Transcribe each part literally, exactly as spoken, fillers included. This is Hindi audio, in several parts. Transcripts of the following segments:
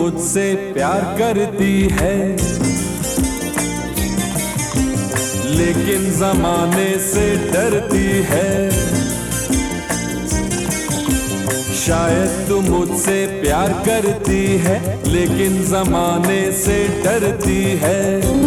मुझसे प्यार करती है, लेकिन जमाने से डरती है। शायद तू मुझसे प्यार करती है, लेकिन जमाने से डरती है।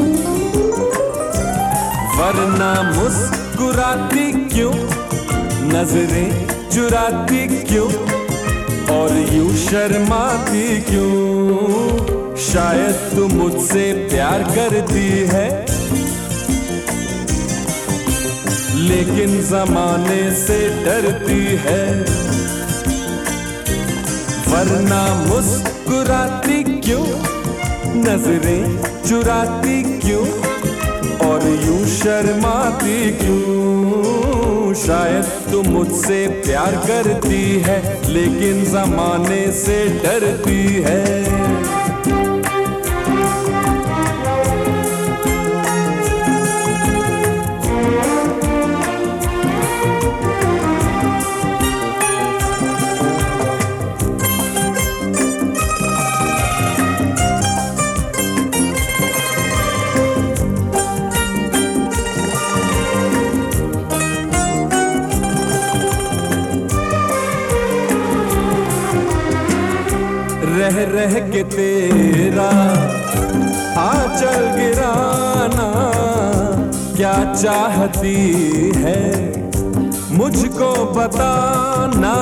वरना मुस्कुराती क्यों, नजरें चुराती क्यों, और यूं शर्माती क्यों। शायद तू मुझसे प्यार करती है, लेकिन जमाने से डरती है। वरना मुस्कुराती क्यों, नजरें चुराती क्यों, और यूं शर्माती क्यों। शायद तू मुझसे प्यार करती है, लेकिन जमाने से डरती है। रह रह के तेरा आंचल गिराना क्या चाहती है, मुझको बताना।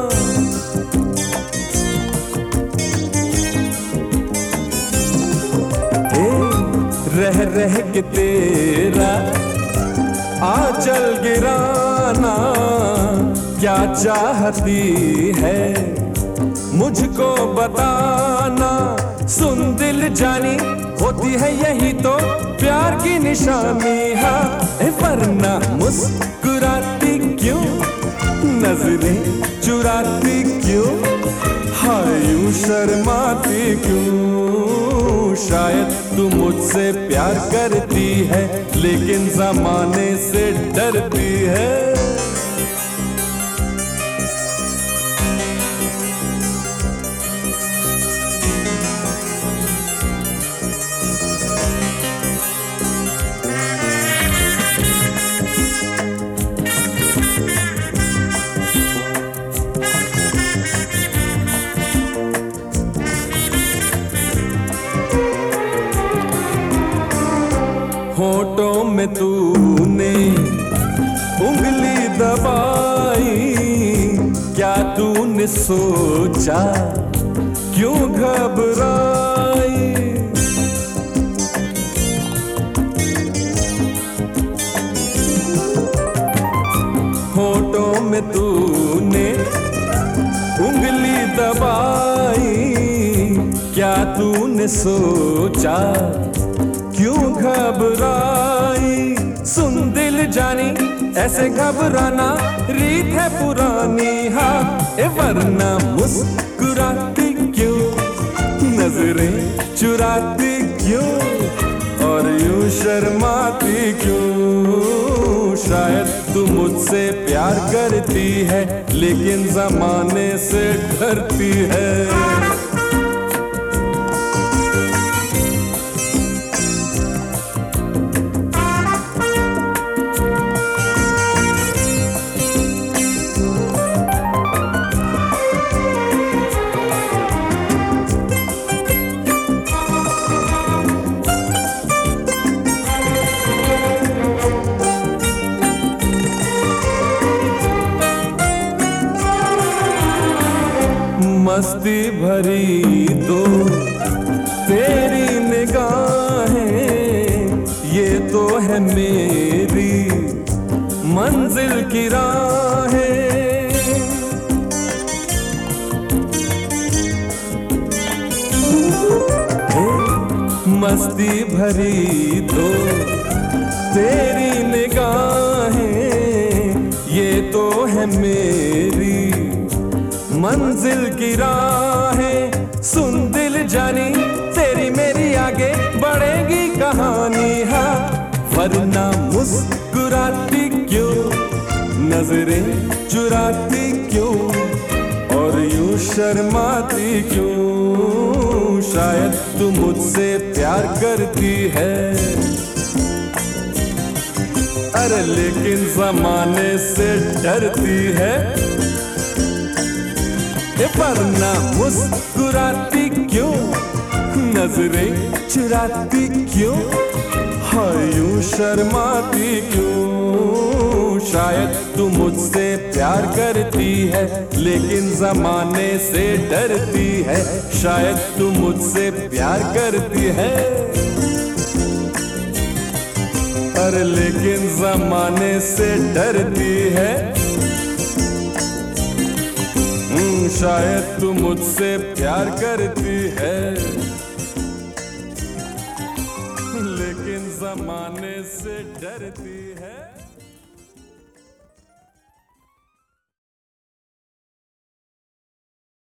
ए, रह रह के तेरा आंचल गिराना क्या चाहती है, मुझको बताना। सुन दिल जानी, होती है यही तो प्यार की निशानी। हाँ, वरना मुस्कुराती क्यों, नजरें चुराती क्यों, हाय यूं शर्माती क्यों। शायद तू मुझसे प्यार करती है, लेकिन जमाने से डरती है। होठों में तूने उंगली दबाई, क्या तूने सोचा क्यों घबराई। होठों में तूने उंगली दबाई, क्या तूने सोचा क्यों घबराई। सुन दिल जानी, ऐसे घबराना रीत है पुरानी। हाँ, ए वरना मुस्कुराती क्यों, नजरें चुराती क्यों, और यूं शर्माती क्यों। शायद तू मुझसे प्यार करती है, लेकिन जमाने से डरती है। मस्ती भरी दो तेरी निगाहें, ये तो है मेरी मंजिल की राहें। मस्ती भरी दो तेरी निगाहें, ये तो है मेरी मंजिल की राहें। सुन दिल जानी, तेरी मेरी आगे बढ़ेगी कहानी। हाँ, वरना मुस्कुराती क्यों, नजरें चुराती क्यों, और यूं शर्माती क्यों, शायद तू मुझसे प्यार करती है। अरे लेकिन जमाने से डरती है। वरना मुस्कुराती क्यों, नजरें चुराती क्यों, हाय यूं शर्माती क्यों, शायद तू मुझसे प्यार करती है लेकिन जमाने से डरती है, शायद तू मुझसे प्यार करती है। पर लेकिन जमाने से डरती है, शायद तू मुझसे प्यार करती है, लेकिन जमाने से डरती है।